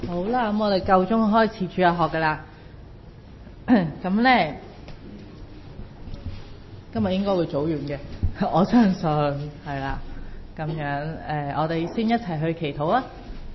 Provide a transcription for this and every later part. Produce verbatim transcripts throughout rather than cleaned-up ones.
好啦，咁我哋夠鐘開始主日學噶啦。咁咧，今日應該會早完嘅，我相信係啦。咁樣誒、呃，我哋先一齊去祈禱啊。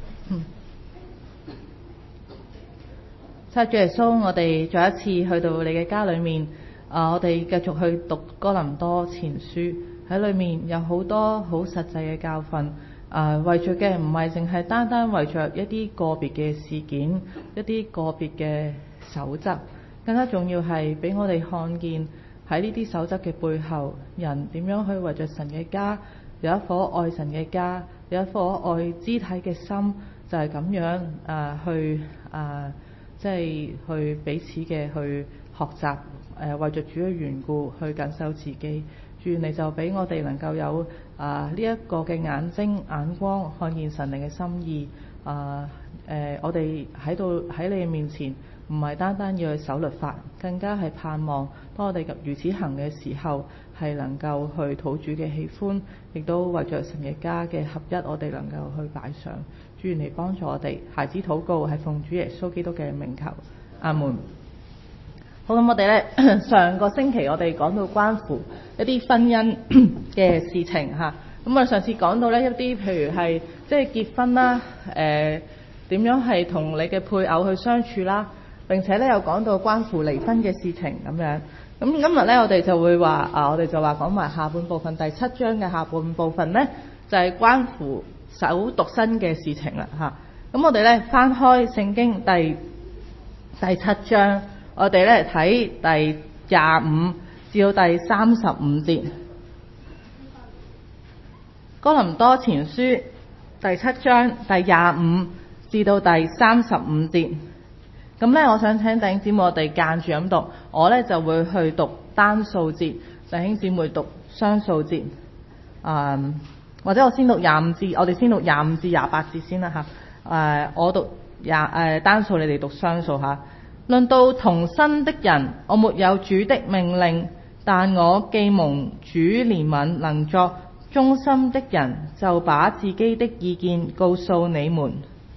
親主耶穌，我哋再一次去到你嘅家裏面，啊、呃，我哋繼續去讀哥林多前書，喺裏面有好多好實際嘅教訓。啊、呃，為着嘅唔係淨係單單為着一啲個別嘅事件，一啲個別嘅守則，更加重要係俾我哋看見喺呢啲守則嘅背後，人點樣去為着神嘅家，有一顆愛神嘅家，有一顆愛肢體嘅心，就係、是、咁樣啊、呃、去啊，即、呃、係、就是、去彼此嘅去學習，誒、呃、為着主嘅緣故去緊守自己。主，你就俾我哋能夠有啊呢一個嘅眼睛眼光，看見神靈嘅心意。啊誒、呃，我哋喺度喺你面前，唔係單單要去守律法，更加係盼望當我哋如此行嘅時候，係能夠去討主嘅喜歡，亦都為着神嘅家嘅合一，我哋能夠去擺上。主，嚟幫助我哋。孩子禱告係奉主耶穌基督嘅名求，阿門。好，咁我哋咧上個星期我哋講到關乎一啲婚姻嘅事情嚇，咁我哋上次講到咧一啲譬如係即係結婚啦，誒、呃、點樣係同你嘅配偶去相處啦，並且咧又講到關乎離婚嘅事情咁樣。咁今日咧我哋就會話啊，我哋就話講埋下半部分第七章嘅下半部分咧，就係、是、關乎守獨身嘅事情啦嚇。咁我哋咧翻開聖經第第七章。我哋咧睇第廿五至到第三十五節，哥林多前書第七章第廿五至到第三十五節。咁咧，我想請弟兄姊妹我哋間住咁讀，我咧就會去讀單數節，弟兄姊妹讀雙數節。啊、嗯，或者我先讀廿五至，我哋先讀廿五至廿八節先啦嚇。誒、呃，我讀廿誒、呃、單數，你哋讀雙數嚇。論到同身的人，我沒有主的命令，但我既蒙主憐憫，能作忠心的人，就把自己的意見告訴你們。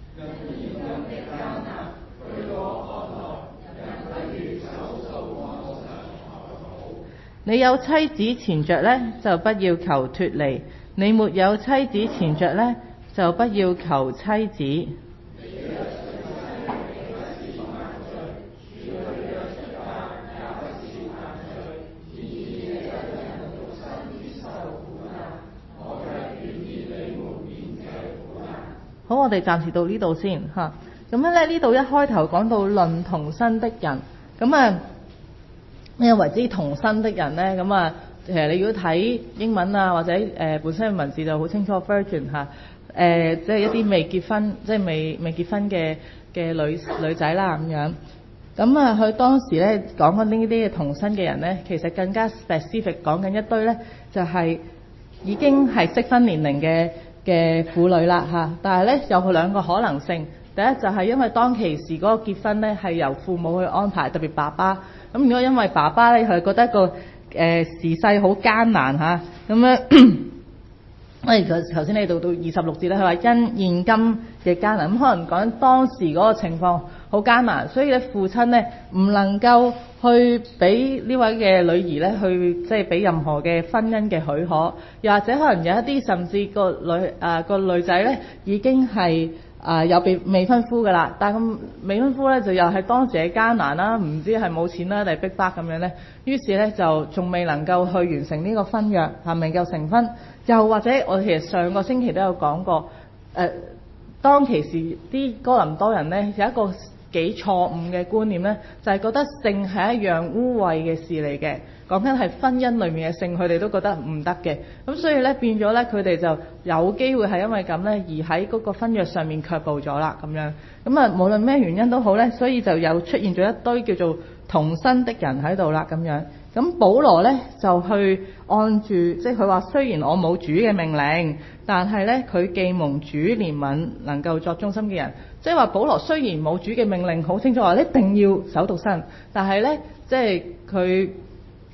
你有妻子纏着呢，就不要求脫離；你沒有妻子纏着呢，就不要求妻子。好，我哋暫時到呢度先嚇。咁樣咧，呢度一開頭講到論同身的人，咁啊咩為之同身的人咧？咁啊，其實你如果睇英文啊，或者誒、呃、本身嘅文字就好清楚 virgin 嚇，誒、呃、即係一啲未結婚，即係未未結婚嘅嘅女女仔啦咁樣。咁啊，佢當時咧講緊呢啲嘅同身嘅人咧，其實更加 specific 講緊一堆咧，就係、是、已經係適婚年齡嘅嘅婦女啦嚇，但係咧有兩個可能性。第一就係因為當其時嗰個結婚咧係由父母去安排，特別爸爸。咁如果因為爸爸咧佢覺得個誒、呃、時勢好艱難嚇，咁樣，我哋頭先你讀到二十六節咧，佢話因現今嘅艱難，咁可能講當時嗰個情況好艱難，所以咧父親咧唔能夠去俾呢位嘅女兒咧去即係俾任何嘅婚姻嘅許可，又或者可能有一啲甚至個女啊、呃、個女仔咧已經係啊、呃、有被未婚夫噶啦，但係咁未婚夫咧就又係當時嘅艱難啦，唔知係冇錢啦定係逼迫咁樣咧，於是咧就仲未能夠去完成呢個婚約，係咪夠成婚？又或者我其實上個星期都有講過，誒、呃、當其時啲哥林多人咧有一個幾錯誤嘅觀念咧，就係、是、覺得性係一樣污穢嘅事嚟嘅，講緊係婚姻裏面嘅性，佢哋都覺得唔得嘅。咁所以咧變咗咧，佢哋就有機會係因為咁咧，而喺嗰個婚約上面卻步咗啦咁樣。咁啊，無論咩原因都好咧，所以就有出現咗一堆叫做同身的人喺度啦咁樣。咁保羅咧就去按住，即係佢話雖然我冇主嘅命令，但係咧佢既蒙主憐憫，能夠作忠心嘅人。即係話保羅雖然冇主嘅命令，好清楚話一定要守獨身，但係咧即係佢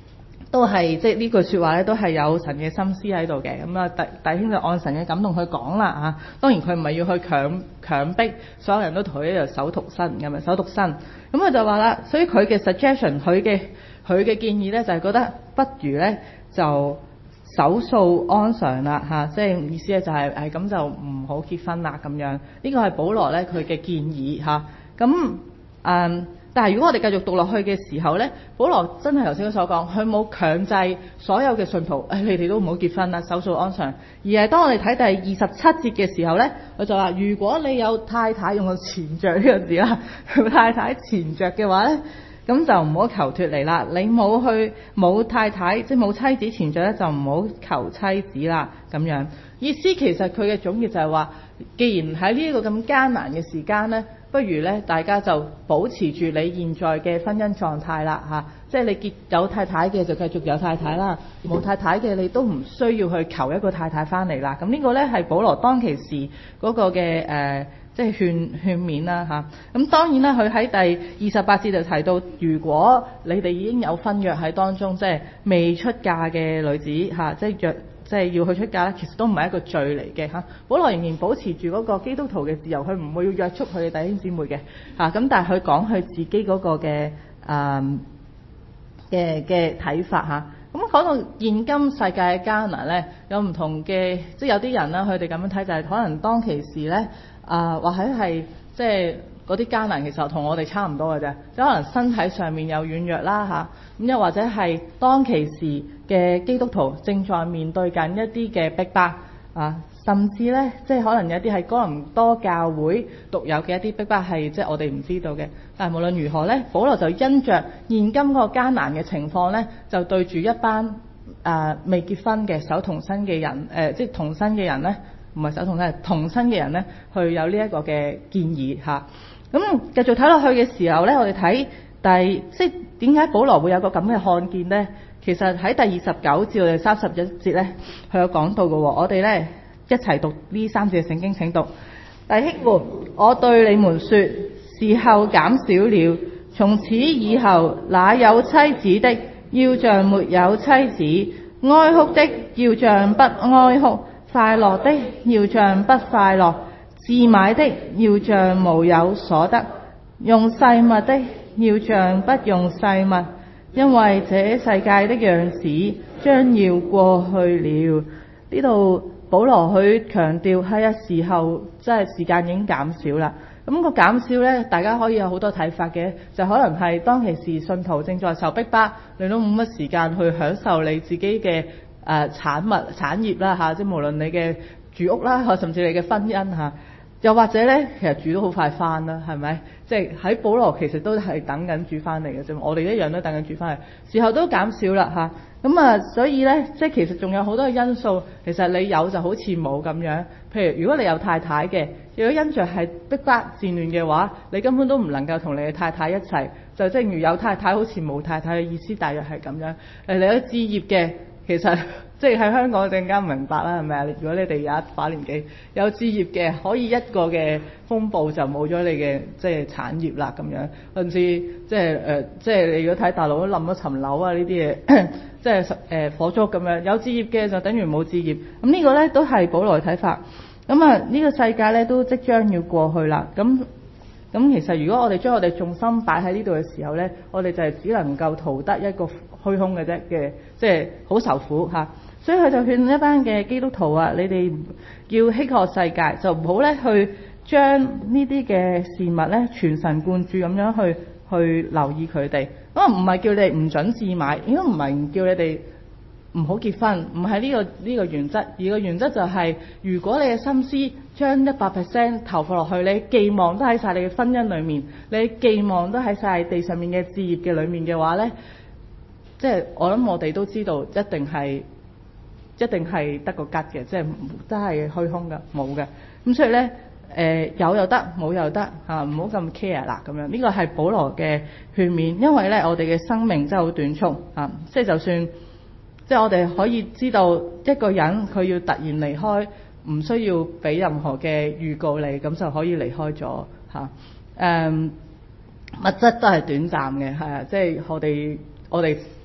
都係即係呢句説話咧，都係有神嘅心思喺度嘅。咁啊，弟弟兄就按神嘅感動去講啦嚇。當然佢唔係要去強強迫所有人都同佢一樣守獨身咁啊，守獨身。咁佢就話啦，所以佢嘅 suggestion， 佢嘅佢嘅建議咧，就係覺得不如咧就守素安常啦嚇，即係意思咧就係誒咁就唔好結婚啦咁樣。呢個係保羅咧佢嘅建議嚇。咁誒。但係如果我哋繼續讀落去嘅時候呢，保羅真係頭先所講，佢冇強制所有嘅信徒，誒、哎、你哋都唔好結婚啦，守素安常。而係當我哋睇第二十七節嘅時候呢，佢就話：如果你有太太，用個纏着呢個字啦，太太纏着嘅話呢，咁就唔好求脫離啦。你冇去冇太太，即係冇妻子纏着呢，就唔好求妻子啦。咁樣意思其實佢嘅總結就係話，既然喺呢一個咁艱難嘅時間呢，不如咧，大家就保持住你現在嘅婚姻狀態啦嚇，即係你結有太太嘅就繼續有太太啦，冇太太嘅你都唔需要去求一個太太翻嚟啦。咁呢個咧係保羅當其時嗰個嘅誒、呃，即係勸勸勉啦嚇。咁當然啦，佢喺第二十八節就提到，如果你哋已經有婚約喺當中，即係未出嫁嘅女子嚇，即係約。即係要去出嫁咧，其實都唔係一個罪嚟嘅嚇。保羅仍然保持住嗰個基督徒嘅自由，佢唔會要約束佢哋弟兄姊妹嘅嚇。咁但係佢講佢自己嗰個嘅誒嘅嘅睇法嚇。咁講到現今世界嘅艱難咧，有唔同嘅，即係有啲人啦，佢哋咁樣睇就係、是、可能當其時咧啊，或者係即係嗰啲艱難其實同我哋差唔多嘅啫，即係可能身體上面有軟弱啦嚇。咁又或者係當其時嘅基督徒正在面對緊一啲嘅逼迫啊，甚至咧即係可能有啲係哥林多教會獨有嘅一啲逼迫係即係我哋唔知道嘅。但係無論如何咧，保羅就因着現今嗰個艱難嘅情況咧，就對住一班啊未結婚嘅守童身嘅人，誒、呃、即係童身嘅人咧，唔係守童身係童身嘅人咧，去有呢一個嘅建議嚇。咁、啊、繼續睇落去嘅時候咧，我哋睇第即係點解保羅會有個咁嘅看見咧？其實喺第二十九至到第三十一節咧，佢有講到嘅喎。我哋咧一齊讀呢三節嘅聖經，請讀。弟兄們，我對你們說，時候減少了，從此以後，那有妻子的要像沒有妻子，哀哭的要像不哀哭，快樂的要像不快樂，自買的要像無有所得，用世物的要像不用世物。因為這世界的樣子將要過去了。呢度保羅佢強調係啊，時候即係時間已經減少啦。咁、那個減少呢，大家可以有好多睇法嘅，就可能係當其時信徒正在受逼迫，你都冇乜時間去享受你自己嘅誒、呃、產物產業啦嚇，即係無論你嘅住屋啦，甚至你嘅婚姻嚇。又或者咧，其實主都好快翻啦，係咪？即係喺保羅其實都係等緊主翻嚟嘅啫，我哋一樣都等緊主翻嚟，時候都減少啦嚇。咁啊，所以咧，即係其實仲有好多嘅因素，其實你有就好似冇咁樣。譬如如果你有太太嘅，如果因着係逼迫戰亂嘅話，你根本都唔能夠同你嘅太太一齊。就正如有太太好似冇太太嘅意思，大約係咁樣。誒，你有置業嘅。其實即係喺香港更加唔明白啦，係咪啊？如果你哋有一把年紀有置業嘅，可以一個嘅風暴就冇咗你嘅即係產業啦咁樣。甚至即係誒，即係你如果睇大陸都冧咗層樓啊呢啲嘢，即係誒、呃、火燭咁樣。有置業嘅就等於冇置業。咁呢個咧都係保羅嘅睇法。咁啊呢個世界咧都即將要過去啦。咁咁其實如果我哋將我哋重心擺喺呢度嘅時候咧，我哋就係只能夠逃得一個虛空嘅啫嘅，即係好受苦嚇。所以佢就勸一班嘅基督徒啊，你哋要希確世界，就唔好咧去將呢啲嘅事物咧全神貫注咁樣去去留意佢哋。咁啊唔係叫你哋唔準置買，應該唔係叫你哋唔好結婚，唔係呢個呢個原則，而個原則就係、是、如果你嘅心思將一百 percent 投放落去，你寄望都喺晒你嘅婚姻裏面，你寄望都喺晒地上面嘅置業嘅裏面嘅話咧，即係我諗我哋都知道一定係一定係得個吉嘅，即係真係虛空㗎，冇嘅。咁所以咧，誒、呃、有又得，冇又得嚇，唔好咁 care 啦咁樣。呢個係保羅嘅勸勉，因為咧我哋嘅生命真係好短促啊，即係就算。即係我哋可以知道一個人佢要突然離開，唔需要俾任何嘅預告你，咁就可以離開咗嚇。誒、嗯、物質都係短暫嘅，係啊，即係我哋我哋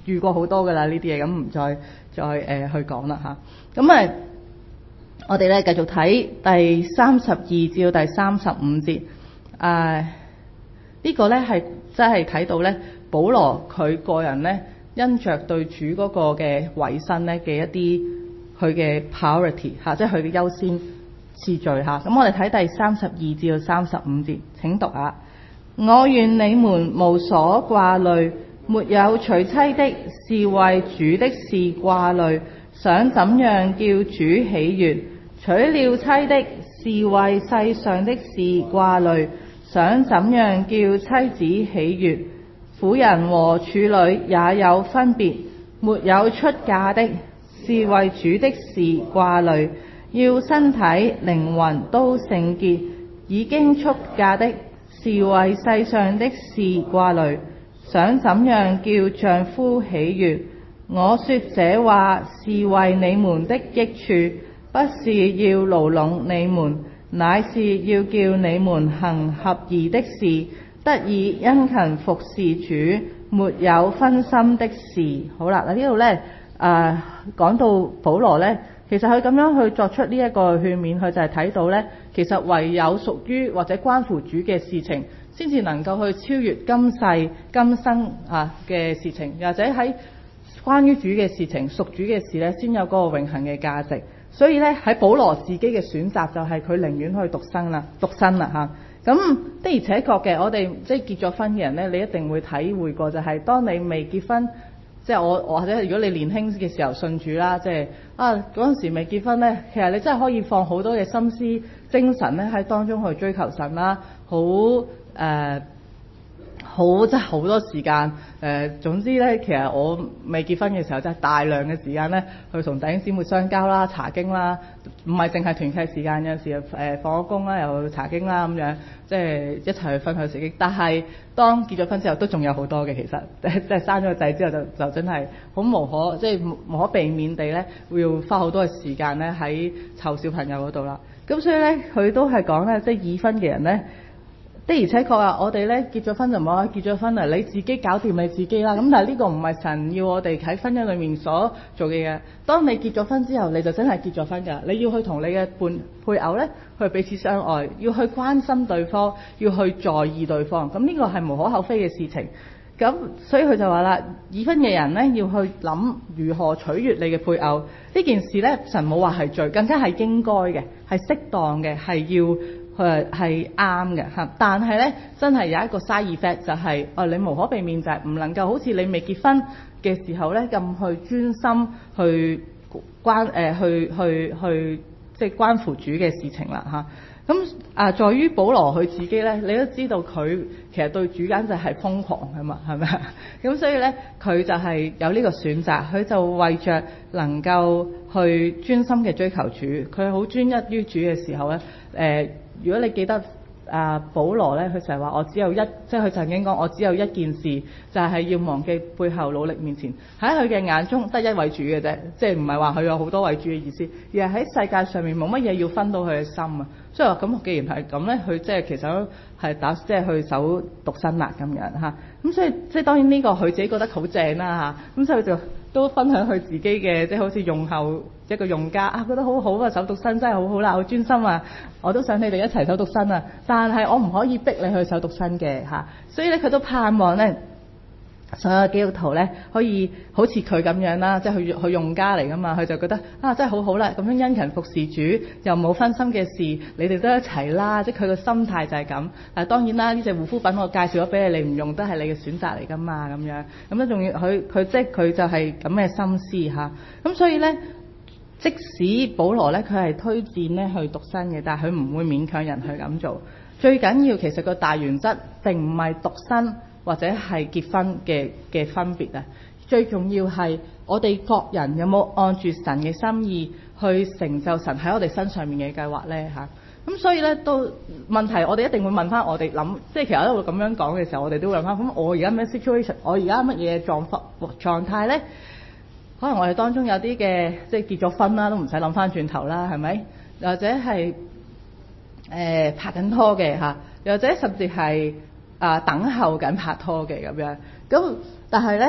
遇過好多㗎啦呢啲嘢，咁唔再再誒、呃、去講啦嚇。咁啊，我哋咧繼續睇第三十二至到第三十五節。誒、呃這個、呢個咧係真係睇到咧，保羅佢個人咧因着對主嗰個嘅委身咧嘅一啲佢嘅 priority 嚇，即係佢嘅優先次序嚇。咁我哋睇第三十二至到三十五節，請讀下。我願你們無所掛慮，沒有娶妻的是為主的事掛慮，想怎樣叫主喜悅；娶了妻的是為世上的事掛慮，想怎樣叫妻子喜悅。婦人和處女也有分別，沒有出嫁的是為主的事掛慮，要身體靈魂都聖潔；已經出嫁的是為世上的事掛慮，想怎樣叫丈夫喜悅。我說這話是為你們的益處，不是要勞攏你們，乃是要叫你們行合宜的事，得以殷勤服侍主，沒有分心的事。好啦，嗱呢度呢，誒講到保羅呢，其實佢咁樣去作出呢一個勸勉，佢就係睇到呢，其實唯有屬於或者關乎主嘅事情，先至能夠去超越今世今生啊嘅事情，或者喺關於主嘅事情、屬主嘅事呢，先有嗰個永恆嘅價值。所以呢，喺保羅自己嘅選擇就係佢寧願去獨身啦，獨身啦嚇。咁的而且確嘅，我哋即係結咗婚嘅人呢，你一定會體會過，就係當你未結婚，即係我或者如果你年輕嘅時候信主啦，即係啊嗰陣時未結婚呢，其實你真係可以放好多嘅心思、精神咧喺當中去追求神啦，好誒。呃好即係好多時間，誒、呃、總之咧，其實我未結婚嘅時候，真係大量嘅時間咧，去同弟兄姊妹相交啦、查經啦，唔係淨係團契時間，有陣時誒、呃、放咗工啦，又去查經啦咁樣，即係一齊去分享聖經。但係當結咗婚之後，都仲有好多嘅，其實即係生咗個仔之後就，就就真係好無可即係無可避免地咧，會要花好多嘅時間咧喺湊小朋友嗰度啦。咁所以咧，佢都係講咧，即係已婚嘅人咧。的而且確啊，我哋咧結咗婚就冇啦，結咗婚啊你自己搞掂你自己啦。咁但係呢個唔係神要我哋喺婚姻裏面所做嘅嘢。當你結咗婚之後，你就真係結咗婚㗎。你要去同你嘅伴配偶咧去彼此相愛，要去關心對方，要去在意對方。咁呢個係無可厚非嘅事情。咁所以佢就話啦，已婚嘅人咧要去諗如何取悅你嘅配偶呢件事咧，神冇話係罪，更加係應該嘅，係適當嘅，係要。佢係啱嘅嚇，但係咧真係有一個 side effect 就係、是，哦你無可避免就係唔能夠好似你未結婚嘅時候咧咁去專心去關誒、呃、去去去即係關乎主嘅事情啦嚇。咁啊，在於保羅佢自己咧，你都知道佢其實對主簡直係瘋狂㗎嘛，係咪啊？咁所以咧，佢就係有呢個選擇，佢就為着能夠去專心嘅追求主，佢好專一於主嘅時候咧，誒、呃。如果你記得啊，保羅咧，佢成日話我只有一，即係佢曾經講我只有一件事，就係、是、要忘記背後努力面前。喺佢嘅眼中得一位主嘅啫，即係唔係話佢有好多位主嘅意思，而係喺世界上面冇乜嘢要分到佢嘅心啊。所以話咁，既然係咁咧，佢即係其實係打即係去守獨身啦咁樣嚇。咁所以即係當然呢個佢自己覺得好正啦嚇。咁所以佢就都分享佢自己嘅，即係好似用後一個用家啊，覺得好好啊，守獨身真係好好啦，好專心啊！我都想你哋一齊守獨身啊，但係我唔可以逼你去守獨身嘅嚇。所以咧，佢都盼望咧，所有基督徒咧可以好似佢咁樣啦，即係佢佢用家嚟噶嘛，佢就覺得啊，真係好好啦，咁樣殷勤服侍主，又冇分心嘅事，你哋都一齊啦，即係佢個心態就係咁。但係當然啦，呢隻護膚品我介紹咗俾你，你唔用都係你嘅選擇嚟噶嘛，咁樣咁咧，仲要佢佢即係佢就係咁嘅心思嚇。咁所以咧，即使保羅咧佢係推薦咧去獨身嘅，但係佢唔會勉強人去咁做。最緊要其實個大原則並唔係獨身或者係結婚嘅嘅分別啊，最重要係我哋各人有冇按住神嘅心意去成就神喺我哋身上面嘅計劃呢？嚇。咁所以呢，都問題我哋一定會問翻我哋諗，即係其實一路咁樣講嘅時候，我哋都會諗翻，咁我而家咩 situation，我而家乜嘢狀況狀態呢？可能我哋當中有啲嘅即係結咗婚啦，都唔使諗翻轉頭啦，係咪？或者係誒、呃、拍緊拖嘅嚇，又或者甚至係啊、呃、等候緊拍拖嘅咁樣。咁但係咧，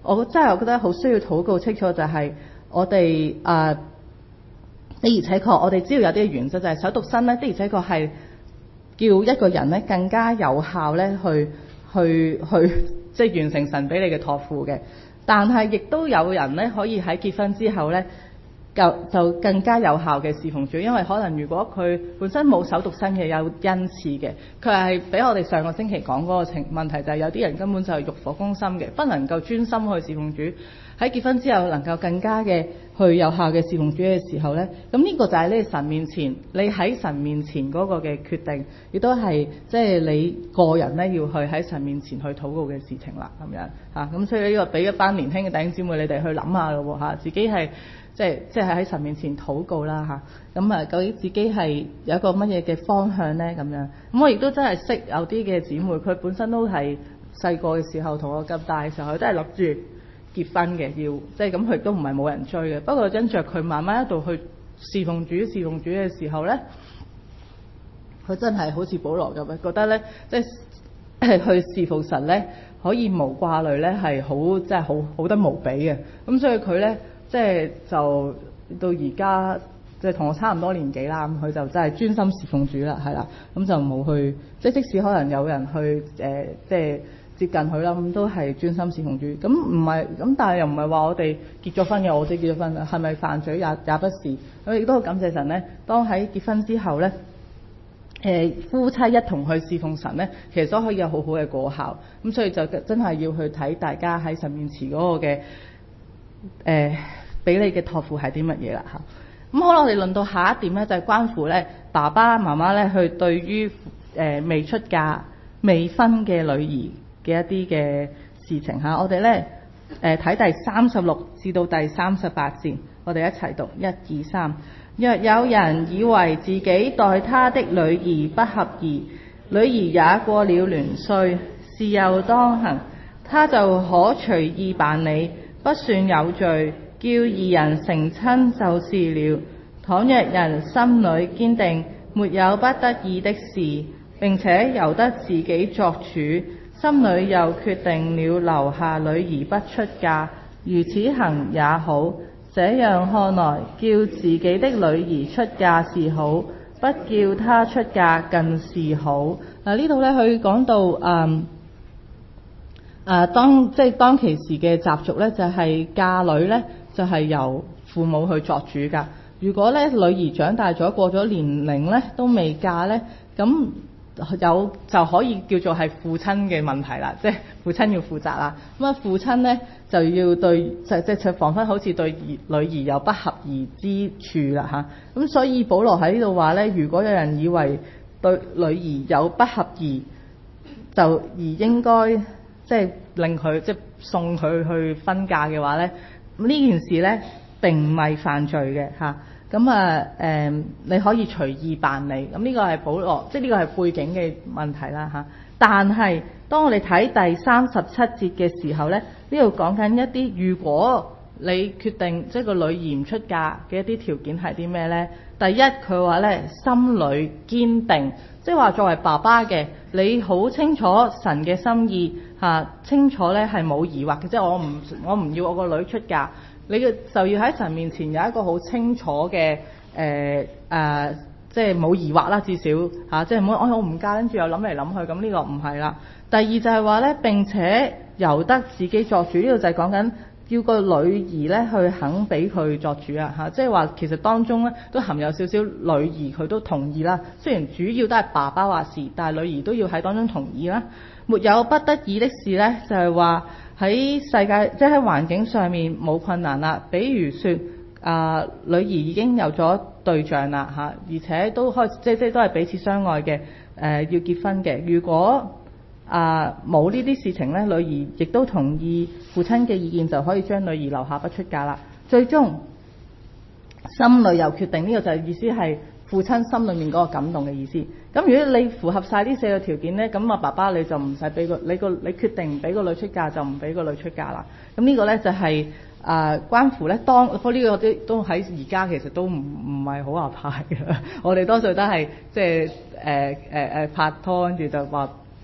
我真係我覺得好需要禱告清楚，就係我哋啊，的而且確我哋知道有啲原則，就係守獨身咧，的而且確係叫一個人咧更加有效咧去去去即係完成神俾你嘅託付嘅。但係亦都有人咧可以喺結婚之後咧就就更加有效嘅侍奉主，因為可能如果佢本身冇守獨身嘅有恩賜嘅，佢係俾我哋上個星期講嗰個情問題，就係有啲人根本就係欲火攻心嘅，不能夠專心去侍奉主。喺結婚之後能夠更加嘅去有效嘅侍奉主嘅時候咧，咁呢個就係你神面前，你喺神面前嗰個嘅決定，亦都係即係你個人咧要去喺神面前去禱告嘅事情啦，咁樣嚇。咁所以呢個俾一班年輕嘅弟兄姊妹你哋去諗下咯喎嚇，自己係即係即係喺神面前禱告啦嚇。咁啊，究竟自己係有一個乜嘢嘅方向咧咁樣？咁我亦都真係識有啲嘅姊妹，佢本身都係細個嘅時候同我咁大嘅時候，佢都係諗住結婚嘅，要即係咁，佢都唔係冇人追嘅。不過跟著佢慢慢一度去侍奉主、侍奉主嘅時候咧，佢真係好似保羅咁樣，覺得咧即係去侍奉神咧，可以無掛慮咧，係好即係好好得無比嘅。咁所以佢咧即係就到而家即係同我差唔多年紀啦，咁佢就真係專心侍奉主啦，係啦，咁就冇去即係即使可能有人去誒、呃、即係接近佢啦，咁都係專心侍奉主。咁唔係咁，但係又唔係話我哋結咗婚嘅，我哋結咗婚啦，係咪犯罪也也不是。咁亦都好感謝神咧，當喺結婚之後咧，誒、呃、夫妻一同去侍奉神咧，其實都可以有好好嘅果效。咁所以就真係要去睇大家喺神面前嗰個嘅誒俾你嘅託付係啲乜嘢啦嚇。咁好啦，我哋輪到下一點咧，就係、是、關乎咧爸爸媽媽咧去對於誒、呃、未出嫁未婚嘅女兒嘅一啲嘅事情嚇。我哋咧誒睇第三十六至到第三十八節，我哋一齊讀一二三。若有人以為自己待他的女兒不合宜，女兒也過了年歲，事又當行，他就可隨意辦理，不算有罪，叫二人成親就是了。倘若人心裏堅定，沒有不得已的事，並且由得自己作主，心裏又決定了留下女兒不出嫁，如此行也好。這樣看來，叫自己的女兒出嫁是好，不叫她出嫁更是好。嗱，呢度咧佢講到誒誒、嗯啊、當即係當其時嘅習俗咧，就係、是、嫁女咧就係、是、由父母去作主㗎。如果咧女兒長大咗過咗年齡咧都未嫁咧，咁有就可以叫做係父親嘅問題啦，即係父親要負責啦。咁啊父親咧就要對就即係彷彿好似對兒女兒有不合宜之處啦嚇。咁所以保羅喺呢度話咧，如果有人以為對女兒有不合宜，就而應該即係令佢即係送佢去婚嫁嘅話咧，咁呢件事咧並唔係犯罪嘅嚇。咁啊誒，你可以隨意辦理。咁呢個係保羅，即係呢個係背景嘅問題啦嚇。但係當我哋睇第三十七節嘅時候咧，呢度講緊一啲如果你決定即係個女兒唔出嫁嘅一啲條件係啲咩咧？第一，佢話咧心裏堅定，即係話作為爸爸嘅你好清楚神嘅心意嚇，清楚咧係冇疑惑嘅，即係我唔我唔要我個女出嫁。你嘅就要喺神面前有一個好清楚嘅誒誒，即係冇疑惑啦，至少嚇、啊，即係唔好我唔嫁，跟住又諗嚟諗去，咁呢個唔係啦。第二就係話咧，並且由得自己作主，呢度就係講緊要個女兒咧去肯俾佢作主啊嚇，即係話其實當中咧都含有少少女兒佢都同意啦。雖然主要都係爸爸話事，但係女兒都要喺當中同意啦。沒有不得已的事咧，就係話。喺世界即係喺環境上面冇困難啦，比如說啊、呃，女兒已經有咗對象啦嚇，而且都開始即即都係彼此相愛嘅誒、呃，要結婚嘅。如果啊冇呢啲事情咧，女兒亦都同意父親嘅意見，就可以將女兒留下不出嫁啦。最終心裏又決定，呢、這個就係意思係父親心裏面嗰個感動嘅意思。咁如果你符合晒呢四個條件咧，咁啊爸爸你就唔使俾個你個你決定唔俾個女出嫁就唔俾個女出嫁啦。咁呢個咧就係、是、啊、呃、關乎咧當，不過呢個啲都喺而家其實都唔唔係好合派嘅。我哋多數都係即係誒誒誒拍拖跟住就話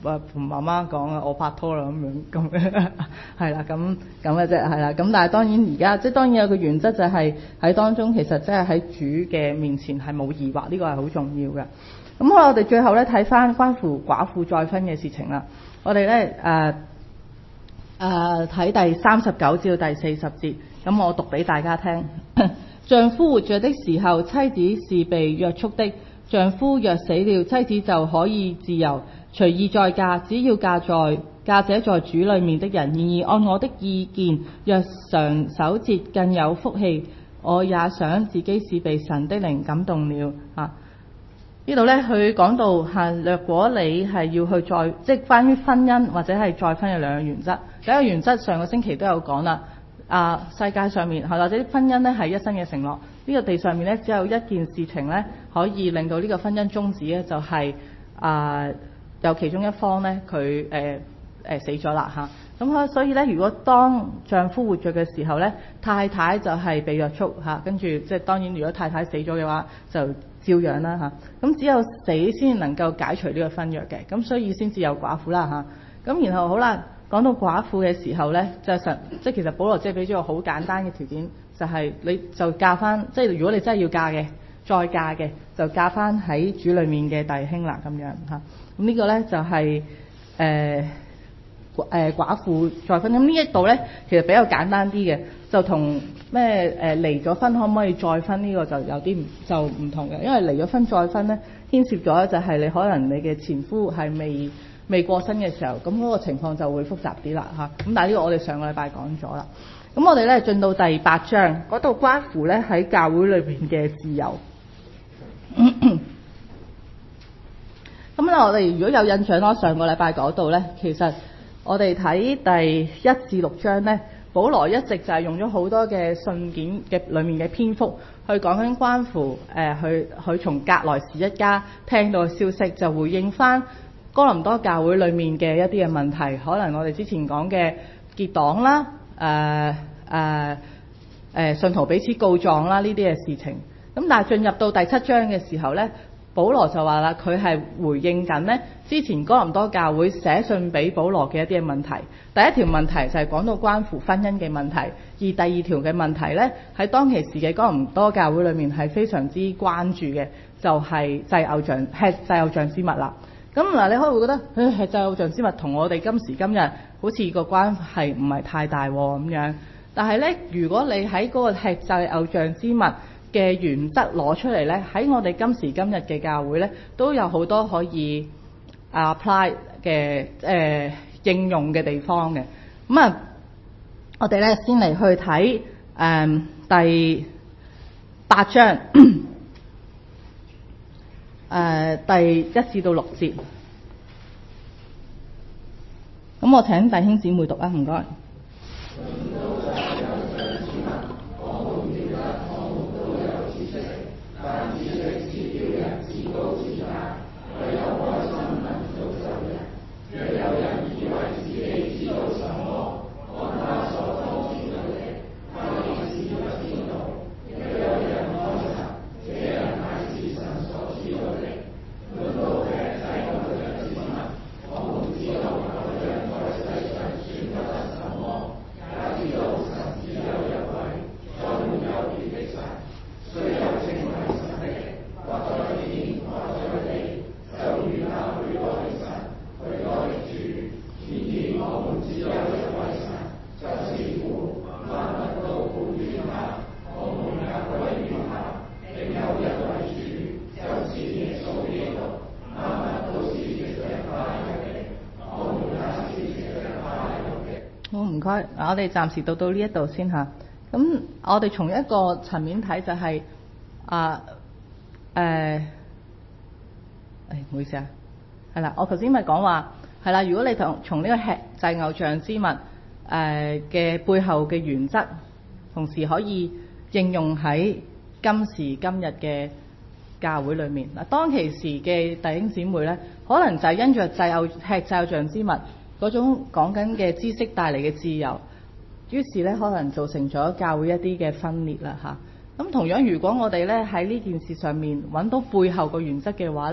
誒同媽媽講啊，我拍拖啦咁樣咁係啦，咁咁嘅啫係啦。咁但係當然而家即係當然有個原則就係喺當中，其實即係喺主嘅面前係冇疑惑，呢個係好重要嘅。咁好啦，我哋最後咧睇翻關乎寡婦再婚嘅事情啦。我哋咧誒誒睇第三十九至到第四十節，咁我讀俾大家聽。丈夫活着的時候，妻子是被約束的；丈夫若死了，妻子就可以自由隨意再嫁，只要嫁在嫁者在主裏面的人。然而按我的意見，若常守節更有福氣。我也想自己是被神的靈感動了啊！呢度咧，佢講到嚇，若果你係要去再，即係關於婚姻或者係再婚嘅兩個原則。第一個原則上個星期都有講啦，啊世界上面或者婚姻咧係一生嘅承諾。呢、這個地上面咧只有一件事情咧可以令到呢個婚姻終止咧，就係、是、啊有其中一方咧佢誒誒死咗啦嚇。咁啊，所以咧，如果當丈夫活着嘅時候咧，太太就係被約束嚇，跟住即係當然，如果太太死咗嘅話，就照樣啦嚇。咁只有死先能夠解除呢個婚約嘅，咁所以先至有寡婦啦嚇。咁然後好啦，講到寡婦嘅時候咧，就實即係其實保羅即係俾咗個好簡單嘅條件，就係、是、你就嫁翻，即係如果你真係要嫁嘅，再嫁嘅就嫁翻喺主裏面嘅弟兄啦咁樣嚇。咁呢個咧就係、是、誒。呃誒、呃、寡婦再婚，咁呢一度咧其實比較簡單啲嘅，就同咩誒離咗婚可唔可以再婚呢個就有啲就唔同嘅，因為離咗婚再婚咧牽涉咗就係你可能你嘅前夫係未未過身嘅時候，咁嗰個情況就會複雜啲啦嚇。咁但係呢個我哋上個禮拜講咗啦。咁我哋咧進到第八章嗰度，關乎咧喺教會裏邊嘅自由。咁咧我哋如果有印象咯，上個禮拜嗰度咧其實。我哋睇第一至六章呢，保羅一直就係用咗好多嘅信件嘅裏面嘅篇幅去講緊關乎誒，佢佢從革來氏一家聽到嘅消息，就回應翻哥林多教會裏面嘅一啲嘅問題，可能我哋之前講嘅結黨啦、誒誒誒信徒彼此告狀啦呢啲嘅事情。咁但係進入到第七章嘅時候呢，保羅就話啦，佢係回應緊呢之前哥林多教會寫信俾保羅嘅一啲嘅問題。第一條問題就係講到關乎婚姻嘅問題，而第二條嘅問題呢，喺當其時嘅哥林多教會裏面係非常之關注嘅，就係、是、祭偶像、吃祭偶像之物啦。咁嗱，你可能會覺得，誒吃祭偶像之物同我哋今時今日好似個關係唔係太大咁樣。但係呢，如果你喺嗰個吃祭偶像之物嘅原則攞出嚟呢，喺我哋今時今日嘅教會呢，都有好多可以 apply 嘅誒、呃、應用嘅地方嘅。咁啊，我哋呢先嚟去睇誒、呃、第八章誒、呃、第一至到六節。咁我請弟兄姊妹讀啊，唔該。唔該，我哋暫時到到呢一度先嚇。咁我哋從一個層面睇就係、是、啊誒，誒、呃、唔好意思啊，係啦，我頭先咪講話係啦。如果你同從呢個吃祭偶像之物誒嘅、呃、背後嘅原則，同時可以應用喺今時今日嘅教會裏面嗱，當其時嘅弟兄姊妹咧，可能就係因着祭偶吃祭偶像之物嗰種講緊嘅知識帶嚟嘅自由，於是咧可能造成咗教會一啲嘅分裂啦嚇。咁同樣，如果我哋咧喺呢件事上面揾到背後個原則嘅話咧，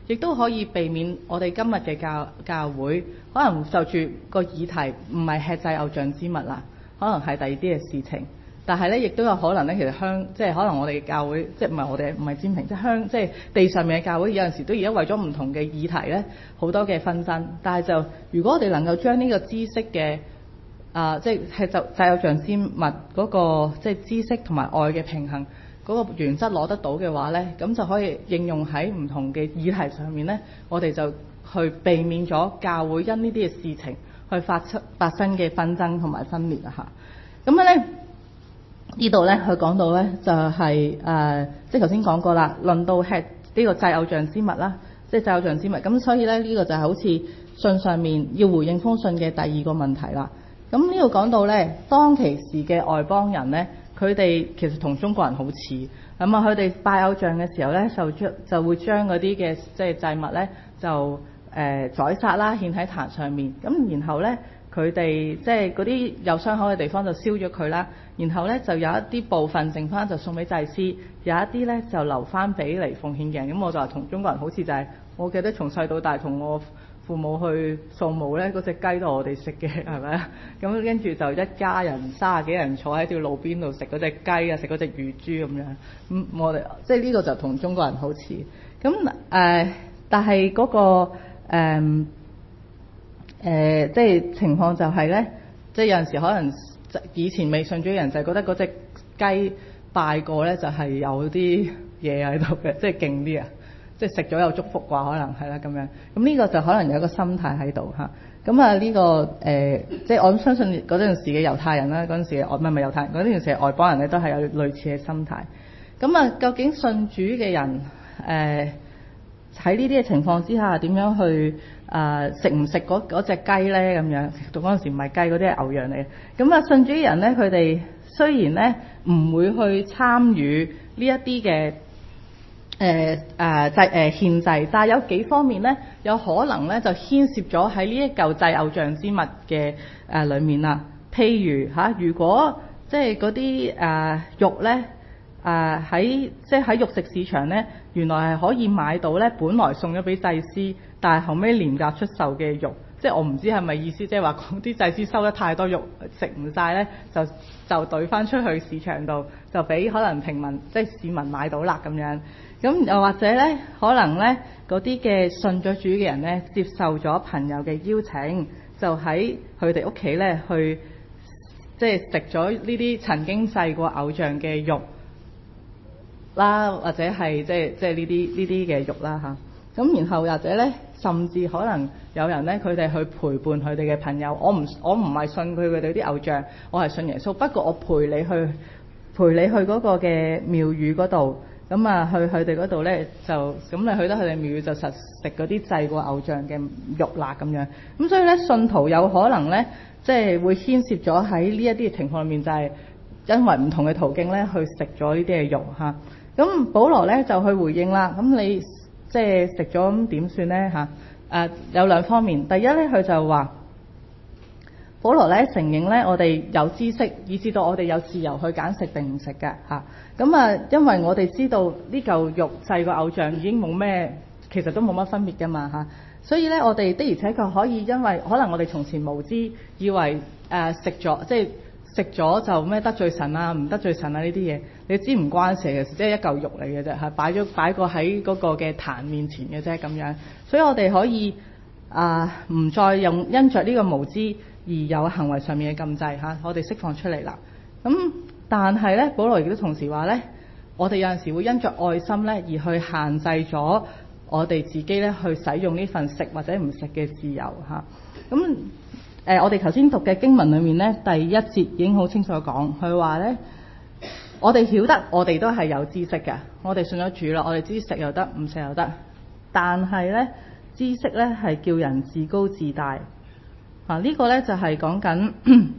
亦都可以避免我哋今日嘅教教會可能就住個議題唔係吃祭偶像之物啦，可能係第二啲嘅事情。但係咧，亦都有可能咧，其實香即係可能我哋嘅教會，即係唔係我哋唔係占平，即係香即係地上面嘅教會，有陣時都而家為咗唔同嘅議題咧，好多嘅紛爭。但係就如果我哋能夠將呢個知識嘅啊、呃，即係係就祭偶像之物嗰、那個即係知識同埋愛嘅平衡嗰、那個原則攞得到嘅話咧，咁就可以應用喺唔同嘅議題上面咧，我哋就去避免咗教會因呢啲嘅事情去發出發生嘅紛爭同埋分裂啊嚇。咁樣咧。呢度咧，佢講到咧就係、是、誒、呃，即係頭先講過啦，論到吃呢個祭偶像之物啦，即係祭偶像之物。咁所以咧，呢、這個就係好似信上面要回應封信嘅第二個問題啦。咁呢度講到咧，當其時嘅外邦人咧，佢哋其實同中國人好似，咁啊，佢哋拜偶像嘅時候咧，就將就會將嗰啲嘅即係祭物咧，就誒、呃、宰殺啦，獻喺壇上面。咁然後咧。佢哋即係嗰啲有傷口嘅地方就燒咗佢啦，然後咧就有一啲部分剩翻就送俾祭司，有一啲咧就留翻俾嚟奉獻嘅人。咁我就話同中國人好似就係、是，我記得從細到大同我父母去掃墓咧，嗰隻雞都係我哋食嘅，係咪啊？咁跟住就一家人三十幾人坐喺條路邊度食嗰隻雞啊，食嗰隻乳豬咁樣。咁我哋即係呢個就同中國人好似。咁誒、呃，但係嗰、那個誒。呃誒、呃，即係情況就係咧，即係有陣時可能以前未信主嘅人就係覺得嗰隻雞拜過咧，就係有啲嘢喺度嘅，即係勁啲啊！即係食咗有祝福啩，可能係啦咁樣。咁呢個就可能有一個心態喺度嚇。咁啊呢、呢個誒、呃，即係我相信嗰陣時嘅猶太人啦，嗰陣時嘅外唔係唔係猶太人，嗰陣時嘅外邦人咧都係有類似嘅心態。咁啊，究竟信主嘅人誒喺呢啲嘅情況之下點樣去？啊！食唔食嗰嗰隻雞咧？咁樣到嗰陣時唔係雞，嗰啲係牛羊嚟嘅。咁啊，信主嘅人咧，佢哋雖然咧唔會去參與呢一啲嘅誒誒祭誒獻祭，但係有幾方面咧，有可能咧就牽涉咗喺呢一嚿祭偶像之物嘅誒裡面啦。譬如嚇、啊，如果即係嗰啲誒肉咧。誒喺即係喺肉食市場咧，原來係可以買到咧，本來送咗俾祭司，但係後尾廉價出售嘅肉，即係我唔知係咪意思，即係話啲祭司收得太多肉食唔晒咧，就就懟翻出去市場度，就俾可能平民即係市民買到啦咁樣。咁又或者咧，可能咧嗰啲嘅信咗主嘅人咧，接受咗朋友嘅邀請，就喺佢哋屋企咧去即係食咗呢啲曾經祭過偶像嘅肉。啦，或者係即係即係呢啲呢啲嘅肉啦嚇，咁然後或者咧，甚至可能有人咧，佢哋去陪伴佢哋嘅朋友。我唔我唔係信佢佢哋啲偶像，我係信耶穌。不過我陪你去陪你去嗰個嘅廟宇嗰度，咁啊去佢哋嗰度咧就咁你去得佢哋廟宇就實食嗰啲祭過偶像嘅肉啦咁樣。咁所以咧，信徒有可能咧，即係會牽涉咗喺呢一啲嘅情況裏面，就係因為唔同嘅途徑咧去食咗呢啲嘅肉嚇。咁保羅咧就去回應啦。咁你即係食咗咁點算咧嚇？誒、啊、有兩方面。第一咧，佢就話保羅咧承認咧，我哋有知識，以至到我哋有自由去揀食定唔食嘅嚇。咁啊，因為我哋知道呢嚿肉祭個偶像已經冇咩，其實都冇乜分別㗎嘛嚇。所以咧，我哋的而且確可以，因為可能我哋從前無知，以為誒食咗即係。食咗就咩得罪神啊，唔得罪神啊呢啲嘢，你知唔關事嘅，即係一嚿肉嚟嘅啫，係擺咗擺過喺嗰個嘅壇面前嘅啫咁樣。所以我哋可以啊，唔、呃、再用因着呢個無知而有行為上面嘅禁制嚇、啊，我哋釋放出嚟啦。咁但係咧，保羅亦都同時話咧，我哋有陣時會因着愛心咧而去限制咗我哋自己咧去使用呢份食或者唔食嘅自由嚇。咁、啊誒、呃，我哋頭先讀嘅經文裏面咧，第一節已經好清楚講，佢話咧，我哋曉得我哋都係有知識嘅，我哋信咗主啦，我哋知食又得，唔食又得，但係咧，知識咧係叫人自高自大。啊，這個、呢個咧就係講緊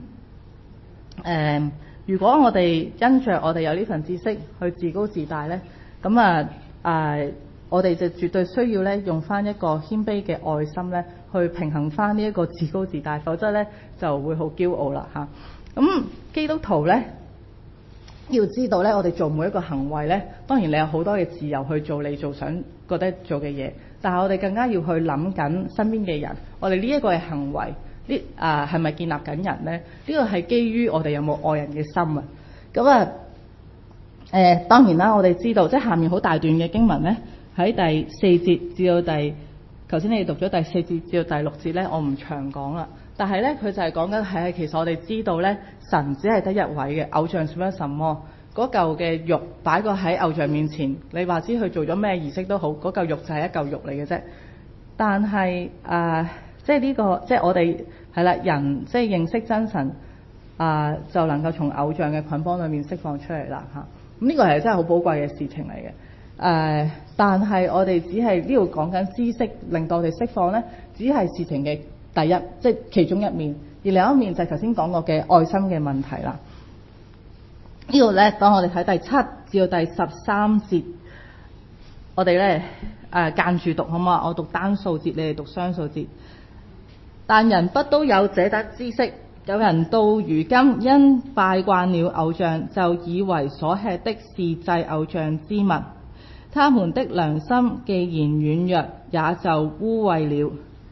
誒，如果我哋因着我哋有呢份知識去自高自大咧，咁啊誒，我哋就絕對需要咧用翻一個謙卑嘅愛心咧。去平衡翻呢一個自高自大，否則咧就會好驕傲啦嚇。咁基督徒咧要知道咧，我哋做每一個行為咧，當然你有好多嘅自由去做你做想覺得做嘅嘢， 但係我哋更加要去諗緊身邊嘅人，我哋呢一個嘅行為，呢啊係咪建立緊人呢？呢、呢個係基於我哋有冇愛人嘅心啊。咁啊誒當然啦，我哋知道即係下面好大段嘅經文呢，喺第四節至到第，頭先你哋讀咗第四節至到第六節呢，我唔長講啦。但係呢，佢就係講緊係其實我哋知道呢，神只係得一位嘅，偶像算乜什麼？嗰嚿嘅肉擺過喺偶像面前，你話知佢做咗咩儀式都好，嗰嚿肉就係一嚿肉嚟嘅啫。但係啊、呃，即係呢、這個即係我哋係啦，人即係認識真神啊、呃，就能夠從偶像嘅捆綁裏面釋放出嚟啦嚇。咁呢個係真係好寶貴嘅事情嚟嘅。誒、呃，但係我哋只係呢度講緊知識令到我哋釋放呢，只係事情嘅第一，即係其中一面。而另一面就係頭先講過嘅愛心嘅問題啦。呢度咧，當我哋睇第七至到第十三節，我哋咧誒間住讀好嘛？我讀單數節，你哋讀雙數節。但人不都有這等知識？有人到如今因拜慣了偶像，就以為所吃的是祭偶像之物，他們的良心既然軟弱，也就污穢了。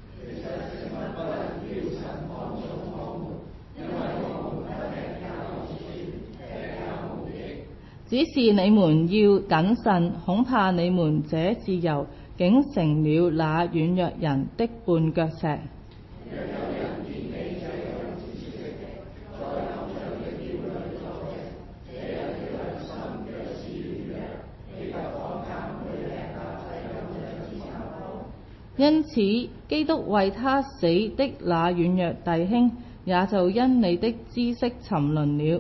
只是你們要謹慎，恐怕你們這自由竟成了那軟弱人的絆腳石。因此，基督為他死的那軟弱弟兄，也就因你的知識沉淪了。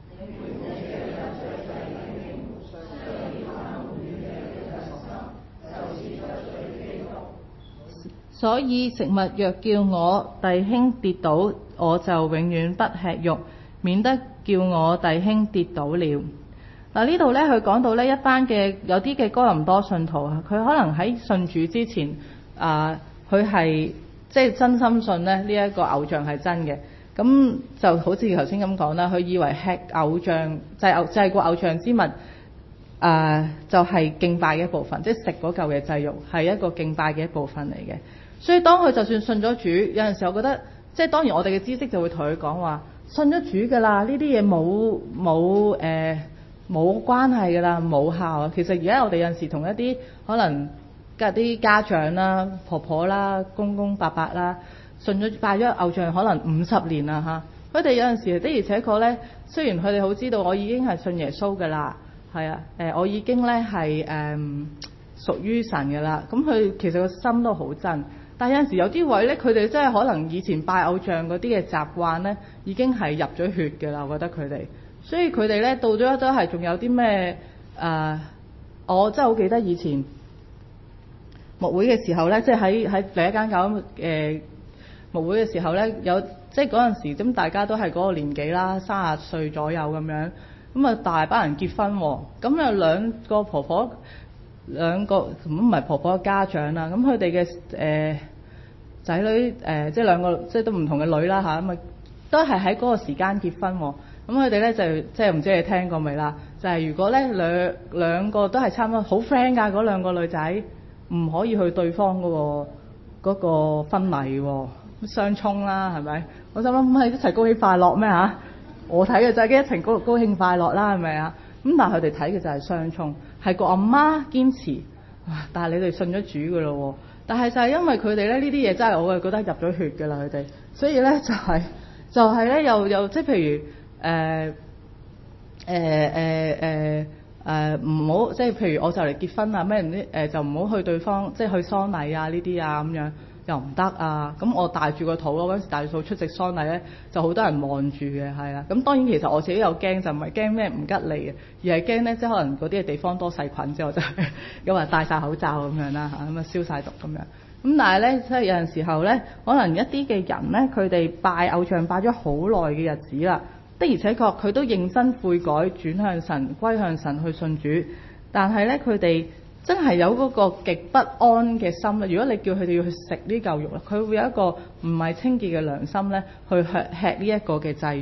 所以食物若叫我弟兄跌倒，我就永遠不吃肉，免得叫我弟兄跌倒了。嗱，呢度咧，佢講到呢一班嘅有啲嘅哥林多信徒啊，佢可能喺信主之前啊，佢係即係真心信咧呢一個偶像係真嘅。咁就好似頭先咁講啦，佢以為吃偶像祭偶祭過偶像之物啊，就係敬拜嘅一部分，即係食嗰嚿嘅祭肉係一個敬拜嘅一部分嚟嘅。所以當佢就算信咗主，有陣時候我覺得，即係當然我哋嘅知識就會同佢講話，信咗主㗎啦，呢啲嘢冇冇誒冇關係㗎啦，冇效。其實而家我哋有陣時同一啲可能嘅啲家長啦、婆婆啦、公公伯伯啦，信咗拜咗偶像可能五十年啦嚇，佢哋有陣時的而且確咧，雖然佢哋好知道我已經係信耶穌㗎啦，係啊誒，我已經咧係誒屬於神㗎啦，咁佢其實個心都好真。但有陣時有啲位咧，佢哋真係可能以前拜偶像嗰啲嘅習慣咧，已經係入咗血嘅啦。我覺得佢哋，所以佢哋咧到咗都係仲有啲咩誒？我真係好記得以前牧會嘅時候咧，即係喺喺第一間教誒牧會嘅時候咧，有即係嗰陣時咁大家都係嗰個年紀啦，三十歲左右咁樣，咁啊大班人結婚喎，咁有兩個婆婆。兩個咁唔係婆婆嘅家長啦，咁佢哋嘅誒仔女誒、呃，即係兩個即係都唔同嘅女啦嚇，咁啊都係喺嗰個時間結婚喎。咁佢哋咧就即係唔知你聽過未啦？就係、是、如果咧兩兩個都係差唔多好 friend 㗎，嗰兩個女仔唔可以去對方嗰、嗰個嗰、嗰個婚禮喎，相衝啦係咪？我心諗唔係一齊高興快樂咩嚇？我睇嘅就係一齊高高興快樂啦係咪啊？咁但係佢哋睇嘅就係相衝。係個阿媽堅持，但係你哋信咗主㗎咯喎。但係就係因為佢哋咧呢啲嘢真係我係覺得入咗血㗎啦佢哋，所以咧就係、是、就係、是、咧又又即係譬如誒誒誒誒誒唔好即係譬如我就嚟結婚啊咩唔知誒就唔好去對方即係去喪禮啊呢啲啊咁樣又唔得啊。咁我帶住個肚咯，嗰時帶住肚出席喪禮咧就好多人望住嘅係啦。咁當然其實我自己有驚，就唔係驚咩唔吉利嘅，而係驚咧即係可能嗰啲嘅地方多細菌之後就咁啊戴晒口罩咁樣啦嚇，咁啊消晒毒咁樣。咁但係咧即係有陣時候咧，可能一啲嘅人咧佢哋拜偶像拜咗好耐嘅日子啦，的而且確佢都認真悔改轉向神歸向神去信主，但係咧佢哋真係有嗰個極不安嘅心啦。如果你叫佢哋要去食呢嚿肉啦，佢會有一個唔係清潔嘅良心咧，去吃吃呢一個嘅祭肉。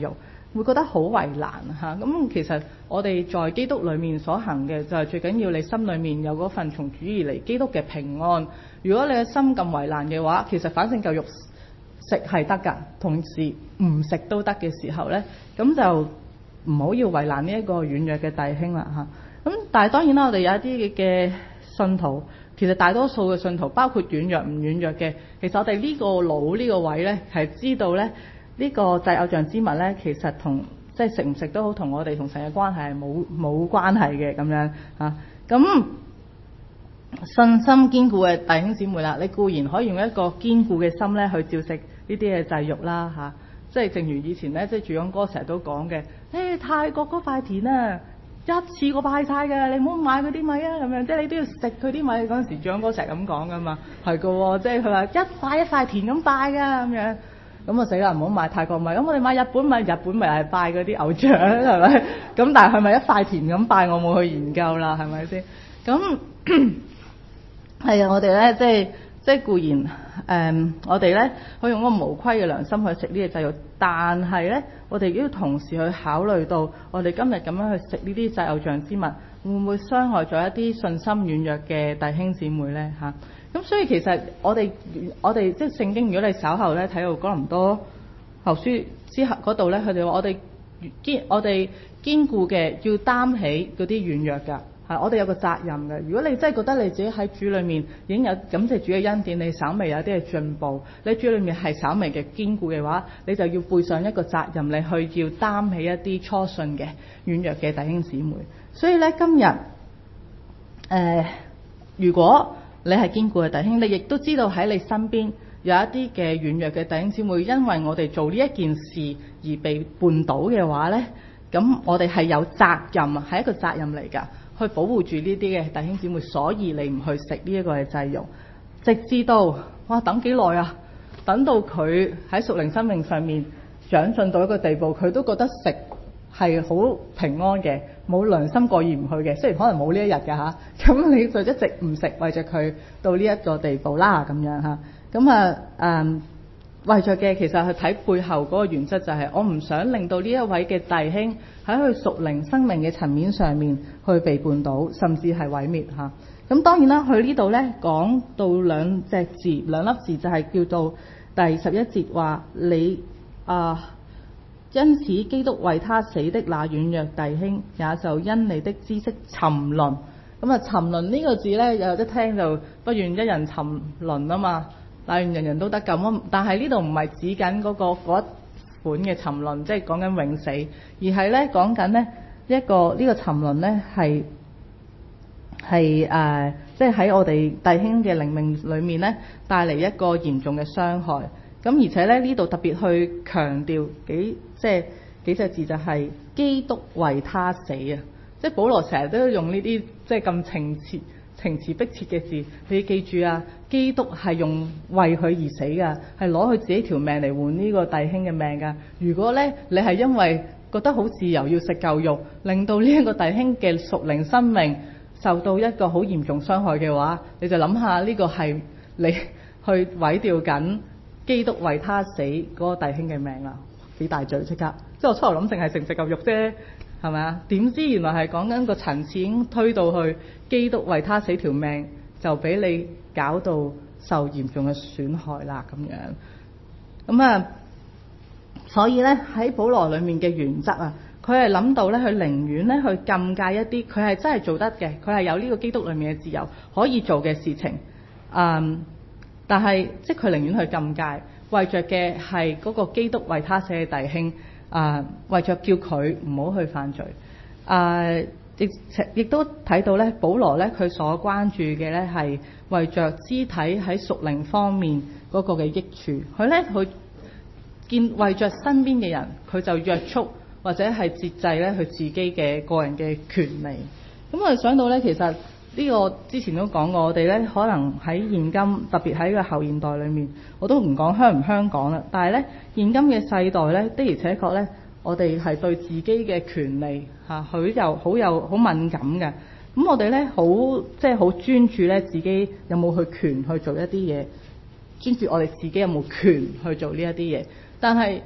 會覺得好為難嚇。咁其實我哋在基督裏面所行嘅就係最緊要你心裏面有嗰份從主而嚟基督嘅平安。如果你嘅心咁為難嘅話，其實反正嚿肉食係得㗎，同時唔食都得嘅時候呢，咁就唔好要為難呢一個軟弱嘅弟兄啦嚇。咁但係當然啦，我哋有一啲嘅信徒，其實大多數嘅信徒，包括軟弱唔軟弱嘅，其實我哋呢個腦呢個位呢，係知道呢，呢個祭偶像之物呢，其實同即係食唔食都好，同我哋同神嘅關係係冇冇關係嘅咁樣嚇。咁信心堅固嘅弟兄姊妹啦，你固然可以用一個堅固嘅心咧去照食呢啲嘅祭肉啦嚇，即係正如以前咧，即係住安哥成日都講嘅，誒、欸、泰國嗰塊田啊，一次過拜晒㗎，你唔好買嗰啲米啊咁樣，即係你都要食佢啲米。嗰陣時住安哥成日咁講㗎嘛，係㗎喎，即係佢話一塊一塊田咁拜㗎咁樣，咁啊死啦，唔好買泰國米，咁我哋買日本米，日本米係拜嗰啲偶像係咪？咁但係係咪一塊田咁拜？我冇去研究啦，係咪先？咁係啊，我哋咧即係即係固然誒、嗯，我哋咧可以用個無虧嘅良心去食呢個祭肉，但係咧我哋都要同時去考慮到，我哋今日咁樣去食呢啲祭偶像之物，會唔會傷害咗一啲信心軟弱嘅弟兄姊妹咧嚇？咁、啊、所以其實我哋我哋即係聖經，如果你稍後咧睇到哥林多後書之後嗰度咧，佢哋話我哋堅我哋堅固嘅要擔起嗰啲軟弱㗎。我哋有個責任嘅。如果你真係覺得你自己喺主裏面已經有感謝主嘅恩典，你稍微有啲嘅進步，你主裏面係稍微嘅堅固嘅話，你就要背上一個責任，你去要擔起一啲初信嘅軟弱嘅弟兄姊妹。所以咧，今日誒、呃，如果你係堅固嘅弟兄，你亦都知道喺你身邊有一啲嘅軟弱嘅弟兄姊妹，因為我哋做呢一件事而被絆倒嘅話咧，咁我哋係有責任啊，係一個責任嚟㗎。去保護住呢啲嘅弟兄姊妹，所以你唔去食呢一個嘅祭肉，直至到哇等幾耐啊？等到佢喺屬靈生命上面長進到一個地步，佢都覺得食係好平安嘅，冇良心過意唔去嘅。雖然可能冇呢一日㗎嚇，咁你就一直唔食，為著佢到呢一個地步啦咁樣嚇。咁啊誒，為著嘅其實係睇背後嗰個原則，就係我唔想令到呢一位嘅弟兄喺佢屬靈生命嘅層面上面去被絆倒，甚至係毀滅嚇。咁當然啦，佢呢度咧講到兩隻字兩粒字，就係叫做第十一節話你啊，因此基督為他死的那軟弱弟兄，也就因你的知識沉淪。咁啊，沉淪呢個字咧，有得聽就不願一人沉淪啊嘛，但願人人都得救啊。但係呢度唔係指緊嗰個嗰一款嘅沉淪，即係講緊永死，而係咧講緊咧一個呢個沉淪咧係係誒，即係喺我哋弟兄嘅靈命裏面咧帶嚟一個嚴重嘅傷害。咁而且咧呢度特別去強調幾即係幾隻字，就係基督為他死啊！即係保羅成日都用呢啲即係咁情切情詞迫切嘅字，你要記住啊！基督係用為佢而死㗎，係攞佢自己條命嚟換呢個弟兄嘅命㗎。如果咧你係因為覺得好自由要食嚿肉，令到呢一個弟兄嘅屬靈生命受到一個好嚴重傷害嘅話，你就諗下呢個係你去毀掉緊基督為他死嗰個弟兄嘅命啦，幾大罪即刻！即係我初頭諗淨係食唔食嚿肉啫，係咪啊？點知原來係講緊個層次已經推到去基督為他死條命，就俾你搞到受嚴重嘅損害啦咁樣。咁啊，所以咧喺保羅裡面嘅原則啊，佢係諗到咧，佢寧願咧去禁戒一啲佢係真係做得嘅，佢係有呢個基督裡面嘅自由可以做嘅事情。嗯。但係，即係佢寧願去禁戒，為着嘅係嗰個基督為他死嘅弟兄，啊、呃，為着叫佢唔好去犯罪。啊、呃，亦亦都睇到咧，保羅咧佢所關注嘅咧係為着肢體喺屬靈方面嗰個嘅益處。佢咧佢見為着身邊嘅人，佢就約束或者係節制咧佢自己嘅個人嘅權利。咁我哋想到咧，其實。呢個之前都講過，我哋咧可能喺現今，特別喺個後現代裏面，我都唔講香唔香港啦。但係咧，現今嘅世代咧，的而且確咧，我哋係對自己嘅權利嚇，佢又好有好敏感嘅。咁我哋咧好即係好專注咧，自己有冇去權去做一啲嘢，專注我哋自己有冇權去做呢一啲嘢。但係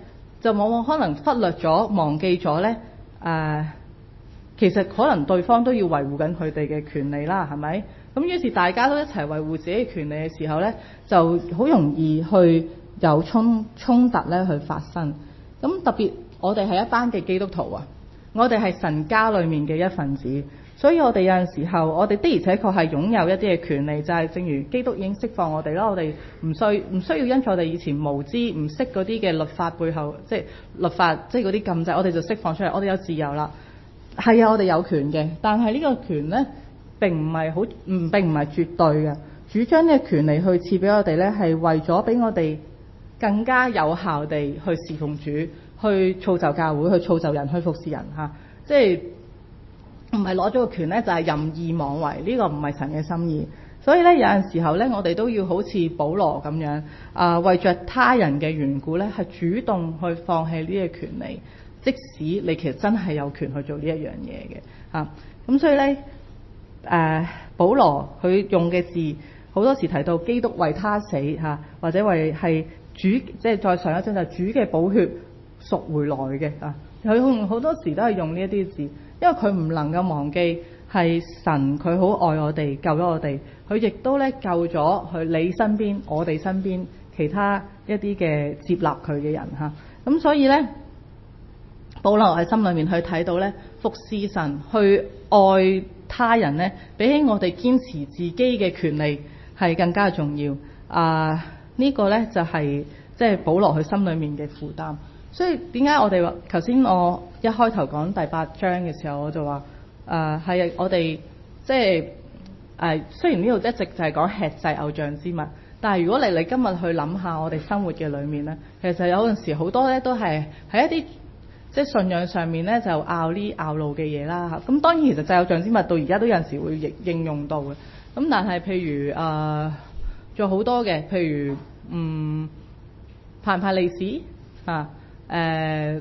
就往往可能忽略咗、忘記咗咧誒，其實可能對方都要維護緊佢哋嘅權利啦，係咪？咁於是大家都一齊維護自己嘅權利嘅時候咧，就好容易去有衝衝突咧去發生。咁特別我哋係一班嘅基督徒啊，我哋係神家裏面嘅一份子，所以我哋有陣時候，我哋的而且確係擁有一啲嘅權利，就係、是、正如基督已經釋放我哋啦。我哋唔需唔需要因住我哋以前無知唔識嗰啲嘅律法背後，即係律法即係嗰啲禁制，我哋就釋放出嚟，我哋有自由啦。係啊，我哋有權嘅，但係呢個權咧並唔係好唔並唔係絕對嘅。主將呢個權利去賜俾我哋咧，係為咗俾我哋更加有效地去侍奉主，去造就教會，去造就人，去服侍人嚇。即係唔係攞咗個權咧，就係任意妄為，呢個唔係神嘅心意。所以咧，有陣時候咧，我哋都要好似保羅咁樣啊，為着他人嘅緣故咧，係主動去放棄呢個權利。即使你其實真係有權去做呢一樣嘢嘅嚇，咁所以咧誒、呃，保羅佢用嘅字好多時提到基督為他死嚇、啊，或者為係主，即係再上一章就係主嘅寶血贖回來嘅啊。佢好多時都係用呢一啲字，因為佢唔能夠忘記係神佢好愛我哋，救咗我哋，佢亦都咧救咗佢你身邊、我哋身邊其他一啲嘅接納佢嘅人嚇。咁、啊、所以咧。保羅喺心裏面去睇到咧，服侍神去愛他人咧，比起我哋堅持自己嘅權利係更加重要。啊、呃，呢、這個咧就係即係保羅佢心裏面嘅負擔。所以點解我哋話頭先我一開頭講第八章嘅時候，我就話誒係我哋即係誒雖然呢度一直就係講吃祭偶像之物，但係如果你你今日去諗下我哋生活嘅裏面咧，其實有陣時好多咧都係喺一啲。即係信仰上面咧就拗呢拗路嘅嘢啦嚇，咁當然其實祭偶像之物到而家都有陣時會應應用到嘅，咁但係譬如誒仲有好多嘅，譬如嗯派唔派利是嚇誒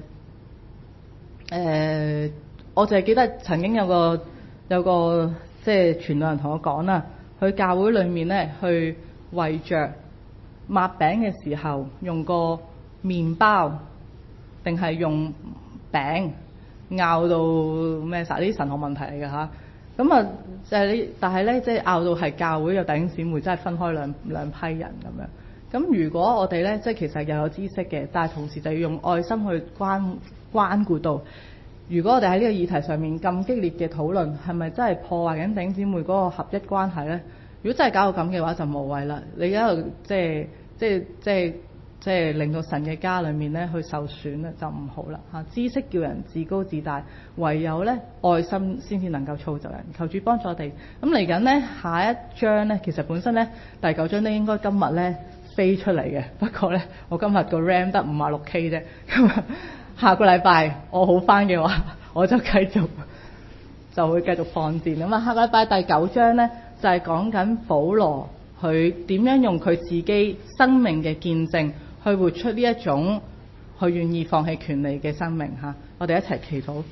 誒，我就係記得曾經有個有個即係傳道人同我講啦，去教會裡面咧去為着抹餅嘅時候用個麵包定係用餅拗到咩曬？呢啲神學問題嚟嘅嚇。咁啊就係你，但係咧即係拗到係教會有弟兄姊妹真係分開兩兩批人咁樣。咁如果我哋咧即係其實又有知識嘅，但係同時就要用愛心去關關顧到。如果我哋喺呢個議題上面咁激烈嘅討論，係咪真係破壞緊弟兄姊妹嗰個合一關係咧？如果真係搞到咁嘅話，就無謂啦。你喺度即係即係即係。即係令到神嘅家裏面咧去受損咧就唔好啦嚇。知識叫人自高自大，唯有咧愛心先至能夠造就人。求主幫助我哋。咁嚟緊咧下一章咧，其實本身咧第九章咧應該今日咧飛出嚟嘅，不過咧我今日個 RAM 得五十六 K 啫。咁下個禮拜我好返嘅話，我就繼續就會繼續放電咁啊。下個禮拜第九章咧就係講緊保羅佢點樣用佢自己生命嘅見證。去活出呢一種佢願意放棄權利嘅生命嚇，我哋一齊祈禱。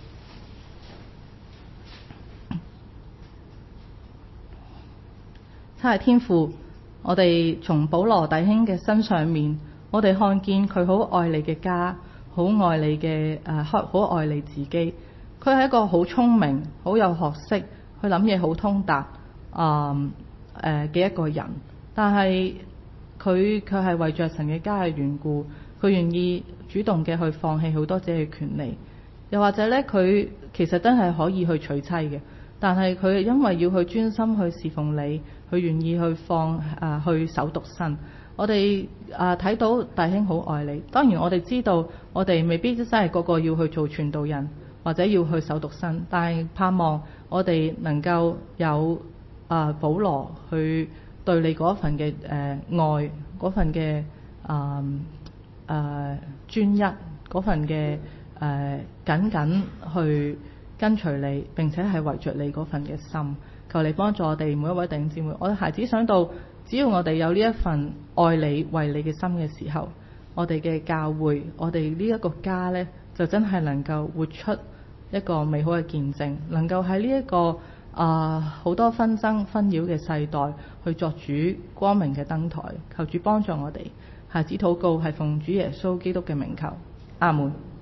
七係天父，我哋從保羅弟兄嘅身上面，我哋看見佢好愛你嘅家，好愛你嘅誒，好、呃、愛你自己。佢係一個好聰明、好有學識、佢諗嘢好通達啊誒嘅一個人，但係。佢佢係為着神嘅家嘅緣故，佢願意主動嘅去放棄好多自己嘅權利，又或者咧，佢其實真係可以去娶妻嘅，但係佢因為要去專心去侍奉你，佢願意去放啊、呃、去守獨身。我哋啊睇到弟兄好愛你，當然我哋知道我哋未必真係個個要去做傳道人或者要去守獨身，但係盼望我哋能夠有啊、呃、保羅去。對你嗰份嘅誒、呃、愛，嗰份嘅啊誒專一，嗰份嘅誒、呃、緊緊去跟隨你，並且係圍着你嗰份嘅心，求你幫助我哋每一位弟兄姊妹。我哋孩子想到，只要我哋有呢一份愛你、為你嘅心嘅時候，我哋嘅教會，我哋呢一個家呢，就真係能夠活出一個美好嘅見證，能夠喺呢一個。啊！好、uh, 多紛爭紛擾嘅世代，去作主光明嘅燈台，求主幫助我哋。孩子禱告係奉主耶穌基督嘅名求， 阿門。